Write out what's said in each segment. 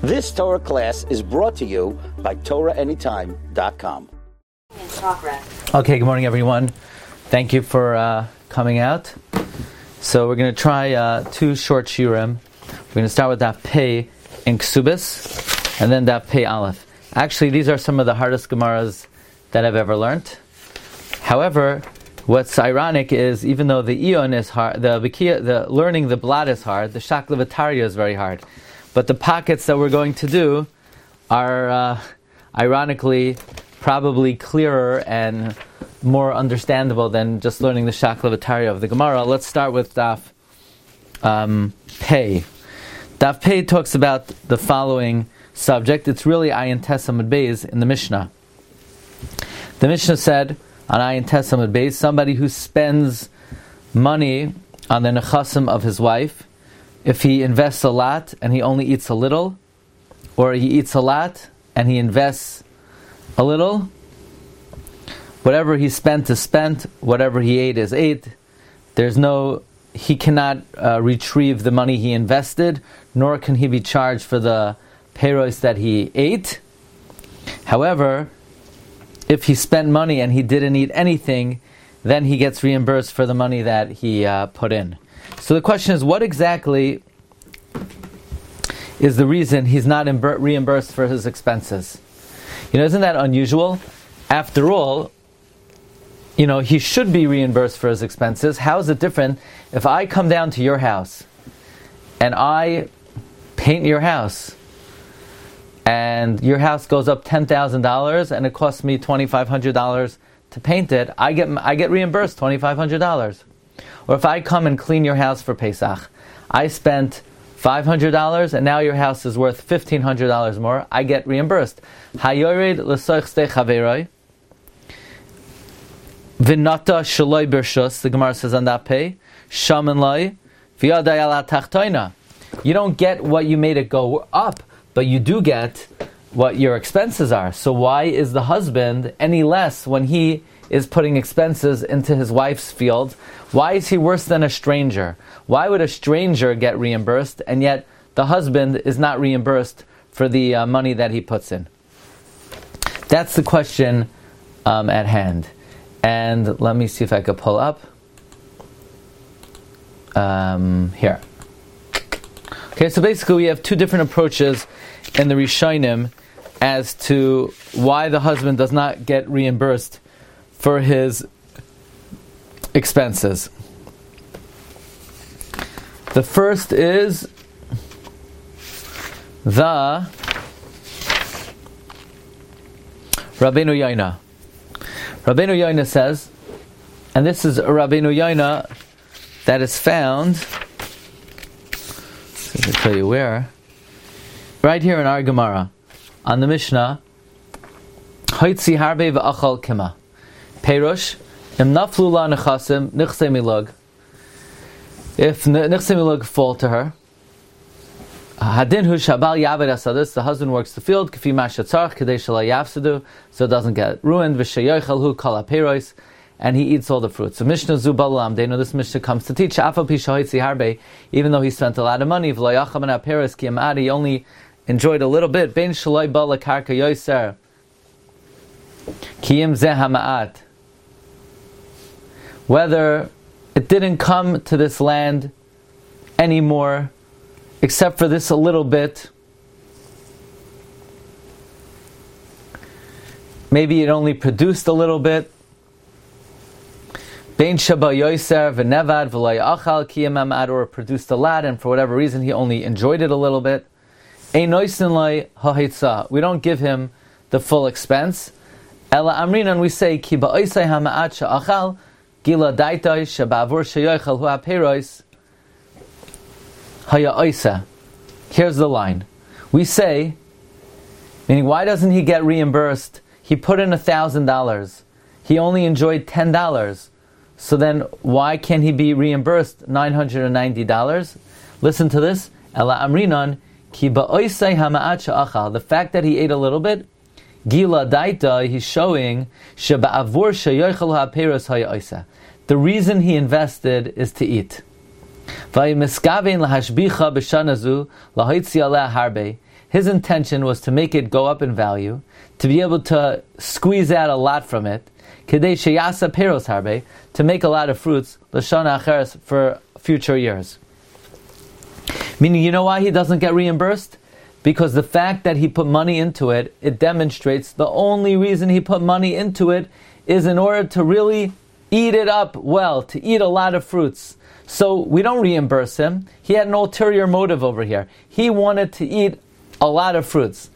This Torah class is brought to you by TorahAnytime.com. Okay, good morning, everyone. Thank you for coming out. So we're going to try two short shiurim. We're going to start with Daf Pei in Ksubis, and then Daf Pei Aleph. Actually, these are some of the hardest Gemaras that I've ever learned. However, what's ironic is, even though the Eon is hard, the learning the blot is hard, the Shaklavataria is very hard. But the pockets that we're going to do are, ironically, probably clearer and more understandable than just learning the Shaklavataria of the Gemara. Let's start with Daf Pei. Daf Pei talks about the following subject. It's really Ayin Tesamud Beis in the Mishnah. The Mishnah said on Ayin Tesamud Beis, somebody who spends money on the nechasim of his wife, if he invests a lot and he only eats a little, or he eats a lot and he invests a little, whatever he spent is spent, whatever he ate is ate. He cannot retrieve the money he invested, nor can he be charged for the peiros that he ate. However, if he spent money and he didn't eat anything, then he gets reimbursed for the money that he put in. So the question is, what exactly is the reason he's not reimbursed for his expenses? Isn't that unusual? After all, he should be reimbursed for his expenses. How is it different if I come down to your house and I paint your house and your house goes up $10,000 and it costs me $2,500 to paint it? I get reimbursed $2,500. Or if I come and clean your house for Pesach, I spent $500 and now your house is worth $1,500 more, I get reimbursed. Hayored l'soich stei chaveroi v'nata shaloi bershus, the Gemara says on that pay, shaman loi v'yadai ala tachtoina. You don't get what you made it go up, but you do get what your expenses are. So why is the husband any less when he is putting expenses into his wife's field? Why is he worse than a stranger? Why would a stranger get reimbursed and yet the husband is not reimbursed for the money that he puts in? That's the question at hand. And let me see if I could pull up here. Okay, so basically we have two different approaches in the Rishonim as to why the husband does not get reimbursed for his expenses. The first is the Rabbeinu Yoina. Rabbeinu Yoina says, and this is a Rabbeinu Yoina that is found, I'll tell you where, right here in our Gemara, on the Mishnah, Hoitzi harbe v'achal kima. Perush, im naflu la nechasim, nichse milug. If nichse milug fall to her, hadin hu shabal yaved asadis, the husband works the field, k'fi mashatzarch, k'dei shala yafsedu, so it doesn't get ruined, v'sheyoichal hu kala peros, and he eats all the fruits. So Mishnah Zubalam, they know this Mishnah comes to teach, afal pi shahoitzi harbe, even though he spent a lot of money, v'layacham and peros, ki amad, he only enjoyed a little bit, bein shaloi bala karka yoiser, ki im zeh hama'at, whether it didn't come to this land anymore, except for this a little bit. Maybe it only produced a little bit. Bein shaba yoiser v'nevad v'lo yachal ki yamamad, or produced a lot, and for whatever reason he only enjoyed it a little bit. Ein noisin loi ha'hitza. We don't give him the full expense. Ela amrinan, we say ki ba'oisai hama'at sha'achal gila daitai shabavur shayoichal hu ha'peiros haya oisa. Here's the line. We say, meaning, why doesn't he get reimbursed? He put in $1,000. He only enjoyed $10. So then, why can't he be reimbursed $990? Listen to this. Ela amrinan ki ba'oisai hama'at sha'achal. The fact that he ate a little bit, gila daita, he's showing shabavur shayoichal ha'peiros haya oisa. The reason he invested is to eat. His his intention was to make it go up in value, to be able to squeeze out a lot from it, kedei sheyasa peros harbe, to make a lot of fruits, l'shana acheres, for future years. Meaning, you know why he doesn't get reimbursed? Because the fact that he put money into it, it demonstrates the only reason he put money into it is in order to really eat it up well, to eat a lot of fruits. So we don't reimburse him. He had an ulterior motive over here. He wanted to eat a lot of fruits.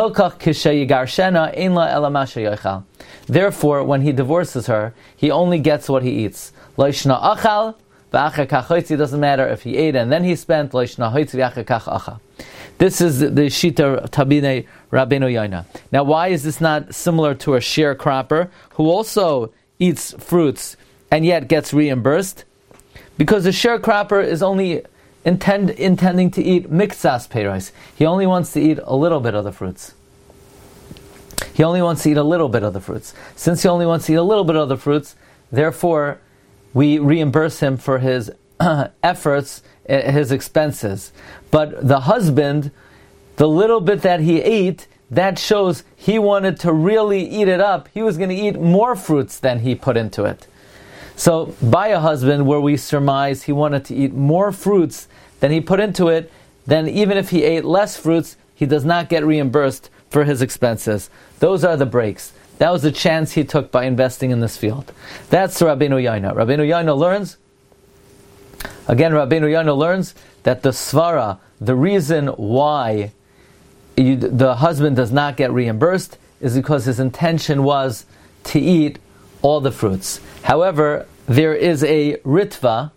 Therefore, when he divorces her, he only gets what he eats. It doesn't matter if he ate and then he spent. This is the Shita Tabine Rabbeinu Yoina. Now, why is this not similar to a sharecropper who also eats fruits and yet gets reimbursed? Because a sharecropper is only intending to eat mixas peiros. He only wants to eat a little bit of the fruits. He only wants to eat a little bit of the fruits. Since he only wants to eat a little bit of the fruits, therefore, we reimburse him for his efforts, his expenses. But the husband, the little bit that he ate, that shows he wanted to really eat it up. He was going to eat more fruits than he put into it. So, by a husband, where we surmise he wanted to eat more fruits than he put into it, then even if he ate less fruits, he does not get reimbursed for his expenses. Those are the breaks. That was the chance he took by investing in this field. That's Rabbeinu Yoina. Rabbeinu Yoina learns that the svara, the reason why the husband does not get reimbursed, is because his intention was to eat all the fruits. However, there is a ritva.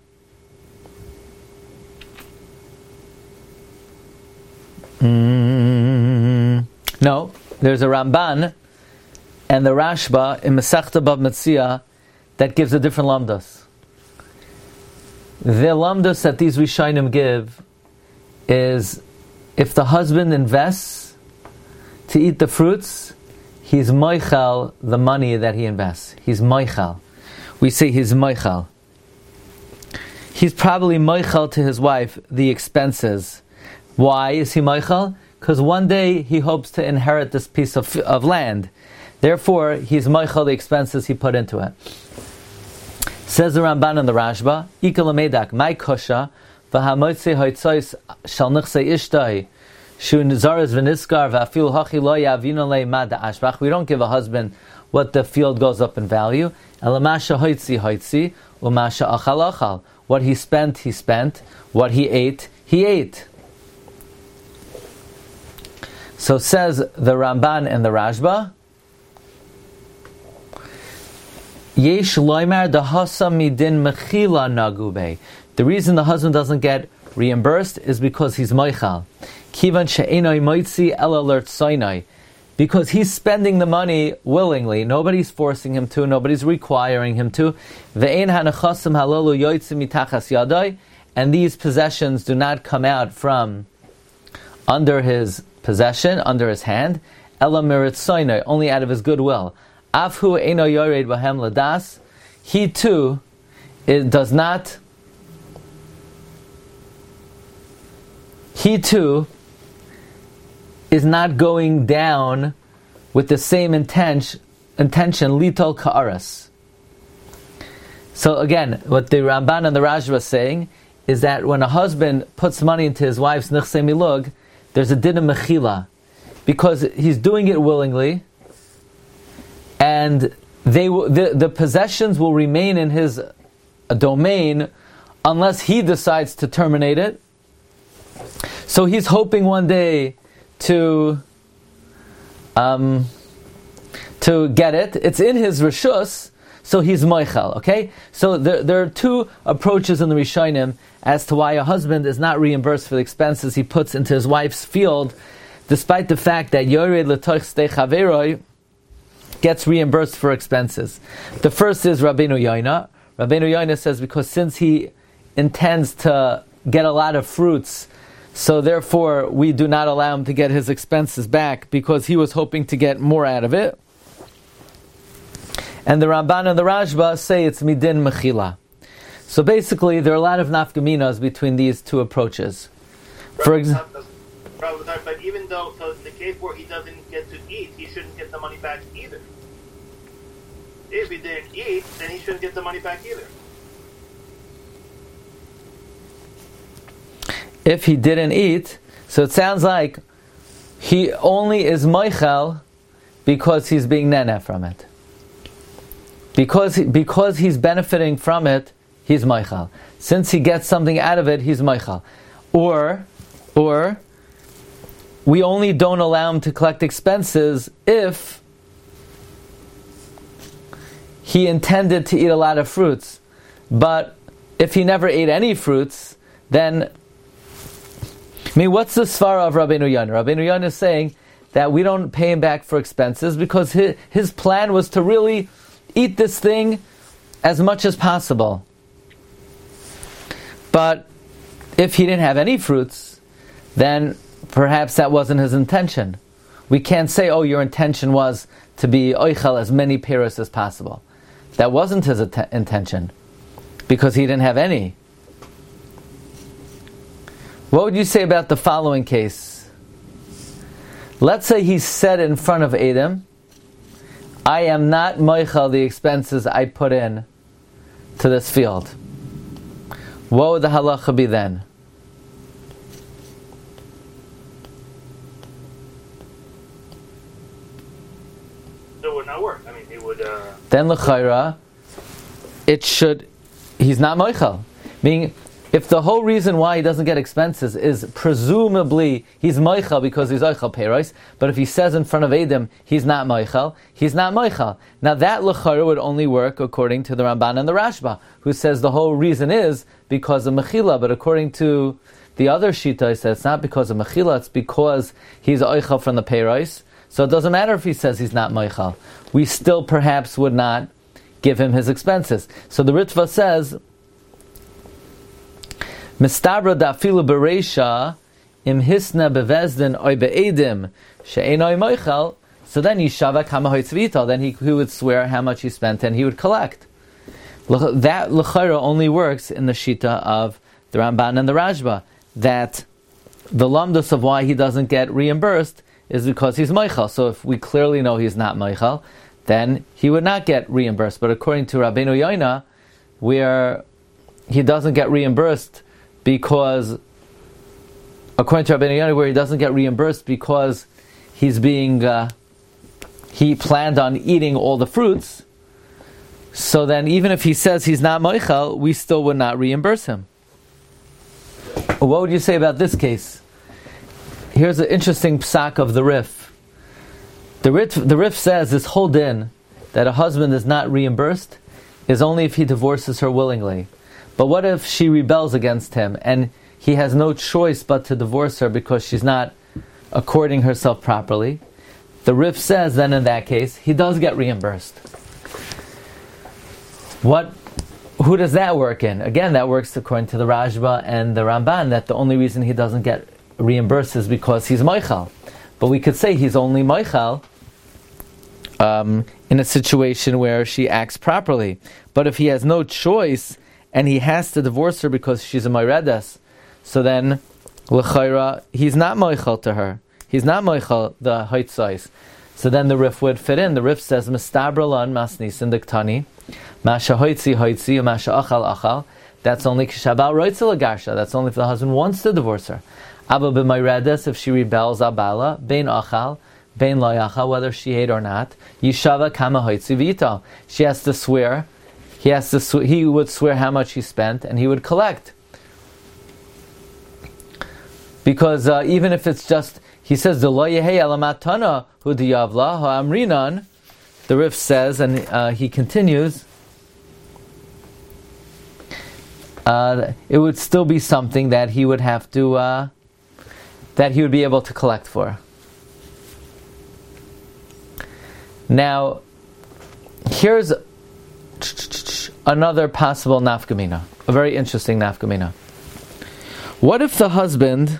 No, there's a Ramban and the Rashba in Masechta Bava Metzia that gives a different lamdas. The lamdas that these Rishonim give is if the husband invests to eat the fruits, he's moichal the money that he invests. He's moichal. We say he's moichal. He's probably moichal to his wife the expenses. Why is he moichal? Because one day he hopes to inherit this piece of land. Therefore, he's moichal the expenses he put into it. Says the Ramban and the Rashba, Ika lamedak, my kosha, v'hamotze hoitzois shal nichse ishtai, shu nizaris v'niskar v'afil hachi lo yavino le mad ashbach. We don't give a husband what the field goes up in value. Elamasha hoitzi, umasha achal. What he spent, what he ate. So says the Ramban and the Rashba, Yesh loymar dahasa midin mechila nagube. The reason the husband doesn't get reimbursed is because he's moichal. Kivan she'enoi moitzi ela lertsoinoi. Because he's spending the money willingly. Nobody's forcing him to. Nobody's requiring him to. Ve'en hanachasim halalu yoitzim mitachas yadai. And these possessions do not come out from under his possession, under his hand. Ela meritzoinoi, only out of his goodwill. Afhu eino yored bahem ladas. He too is not going down with the same intention litol ka'aras. So again, what the Ramban and the Rashba is saying is that when a husband puts money into his wife's nichse milug, there's a din of mechila, because he's doing it willingly, and the possessions will remain in his domain unless he decides to terminate it. So he's hoping one day to get it. It's in his reshus, so he's moichel. Okay, so there are two approaches in the Rishonim as to why a husband is not reimbursed for the expenses he puts into his wife's field, despite the fact that yored l'toich stei chaveroi gets reimbursed for expenses. The first is Rabbeinu Yoina. Rabbeinu Yoina says because since he intends to get a lot of fruits, so therefore we do not allow him to get his expenses back because he was hoping to get more out of it. And the Ramban and the Rashba say it's midin mechila. So basically there are a lot of nafkaminas between these two approaches. For example, But even though, so in the case where he doesn't get to eat, he shouldn't get the money back either. If he didn't eat, then he shouldn't get the money back either. If he didn't eat, so it sounds like he only is moichel because he's being nene from it. Because he's benefiting from it, he's moichel. Since he gets something out of it, he's moichel. Or we only don't allow him to collect expenses if he intended to eat a lot of fruits. But if he never ate any fruits, then what's the svara of Rabbeinu Yonah? Rabbeinu Yonah is saying that we don't pay him back for expenses because his plan was to really eat this thing as much as possible. But if he didn't have any fruits, then perhaps that wasn't his intention. We can't say, oh, your intention was to be oichel as many peros as possible. That wasn't his intention, because he didn't have any. What would you say about the following case? Let's say he said in front of Adam, I am not moichel the expenses I put in to this field. What would the halacha be then? It would not work. I mean, it would... Then l'chayra, he's not moichel. Meaning, if the whole reason why he doesn't get expenses is presumably he's moichel because he's oichel peiros, but if he says in front of Adam he's not moichel, he's not moichel. Now that l'chayra would only work according to the Ramban and the Rashba, who says the whole reason is because of mechila, but according to the other shita, he says it's not because of mechila, it's because he's oichel from the peiros. So it doesn't matter if he says he's not moichel. We still perhaps would not give him his expenses. So the Ritva says, Mistabra dafilu bereisha im hisna bevezdin oy beedim she'enoi moichel. So then yishava kama hoitzvita. Then he would swear how much he spent and he would collect. That l'chayra only works in the shita of the Ramban and the Rashba. That the lamdus of why he doesn't get reimbursed is because he's moichel. So if we clearly know he's not moichel, then he would not get reimbursed. But according to Rabbeinu Yonah, where he doesn't get reimbursed because, according to Rabbeinu Yonah, where he doesn't get reimbursed because he's being, he planned on eating all the fruits, so then even if he says he's not moichel, we still would not reimburse him. What would you say about this case? Here's an interesting psak of the Rif. The Rif says this whole din that a husband is not reimbursed is only if he divorces her willingly. But what if she rebels against him and he has no choice but to divorce her because she's not according herself properly? The Rif says then in that case he does get reimbursed. Who does that work in? Again, that works according to the Rashba and the Ramban, that the only reason he doesn't get reimbursed is because he's moichel. But we could say he's only moichel in a situation where she acts properly. But if he has no choice and he has to divorce her because she's a moiredes, so then l'chayra he's not moichel to her. He's not moichel the hoitzais. So then the Rif would fit in. The Rif says Mistabralan masnis in diktani masha hoitzi hoitzi masha achal achal. That's only kishabal roitzel agarsha. That's only if the husband wants to divorce her. Abba b'mayredes, if she rebels abala bein achal bein lo yachal, whether she ate or not, yishava kama hoitzi v'yital. She has to swear. He would swear how much he spent, and he would collect. Because even if it's just, he says the lo yehei alamatana hu diyavla ha'amrinan. The Rif says, and he continues, it would still be something that he would have to, that he would be able to collect for. Now, here's another possible nafkamina, a very interesting nafkamina. What if the husband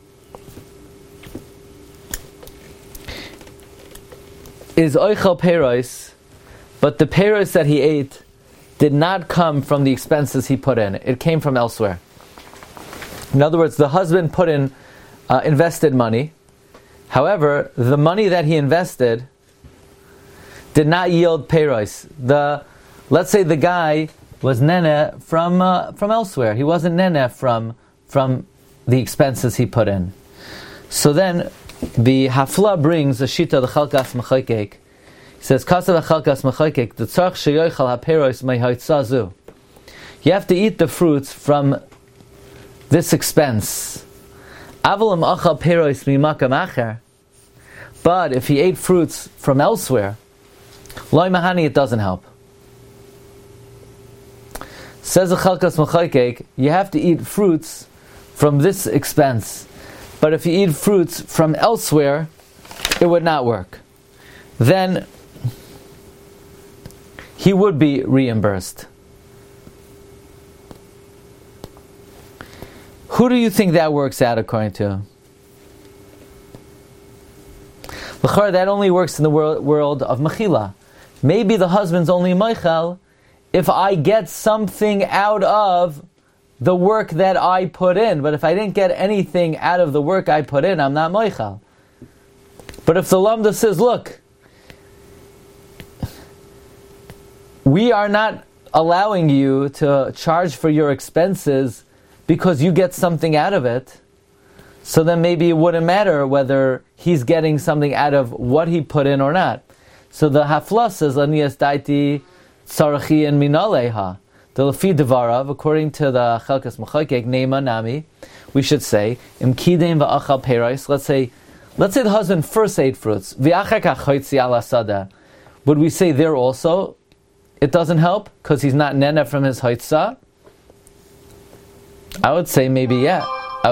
is oichel peiros, but the peiros that he ate did not come from the expenses he put in. It came from elsewhere. In other words, the husband put in invested money. However, the money that he invested did not yield peiros. Let's say the guy was nene from elsewhere. He wasn't nene from the expenses he put in. So then the Hafla brings a shita the Chalkas Mechaykek. He says, Kasav Chalkas Mechaykek, the tzarch sheyoichal hapeiros mehaytzazu. You have to eat the fruits from this expense. Avalam achal peiros mimakam acher. But if he ate fruits from elsewhere, loy mahani, it doesn't help. Says the Chalkas Mechaykek, you have to eat fruits from this expense. But if you eat fruits from elsewhere, it would not work. Then he would be reimbursed. Who do you think that works out according to? That only works in the world of mechila. Maybe the husband's only meichel if I get something out of the work that I put in. But if I didn't get anything out of the work I put in, I'm not meichel. But if the Lamda says, look, we are not allowing you to charge for your expenses because you get something out of it, so then maybe it wouldn't matter whether he's getting something out of what he put in or not. So the Hafla says, Lanias daiti tzarachi and minaleha. The Lefi Devarav, according to the Chalkas Mechaykek, Neima Nami, we should say, Im Kidem va'achal peiros. Let's say the husband first ate fruits. V'achar kach choitzi ala sada. Would we say there also it doesn't help because he's not nena from his hoitza? I would say maybe yeah.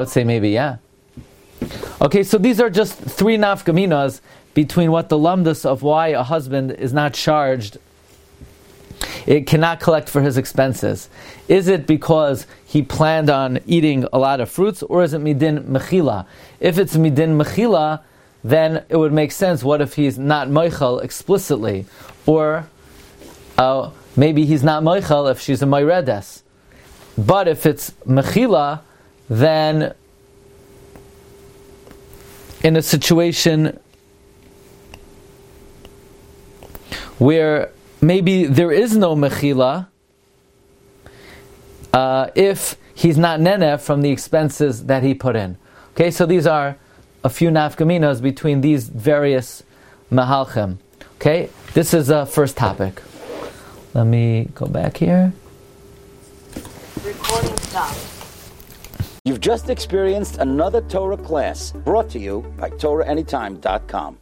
Okay, so these are just three nafkaminas between what the lamdas of why a husband is not charged. It cannot collect for his expenses. Is it because he planned on eating a lot of fruits, or is it midin mechila? If it's midin mechila, then it would make sense. What if he's not moichel explicitly? Or maybe he's not moichel if she's a moiredes. But if it's mechila, then in a situation where maybe there is no mechila, if he's not nene from the expenses that he put in. Okay, so these are a few nafkaminas between these various mahalchim. Okay, this is the first topic. Let me go back here. Recording stopped. You've just experienced another Torah class brought to you by TorahAnytime.com.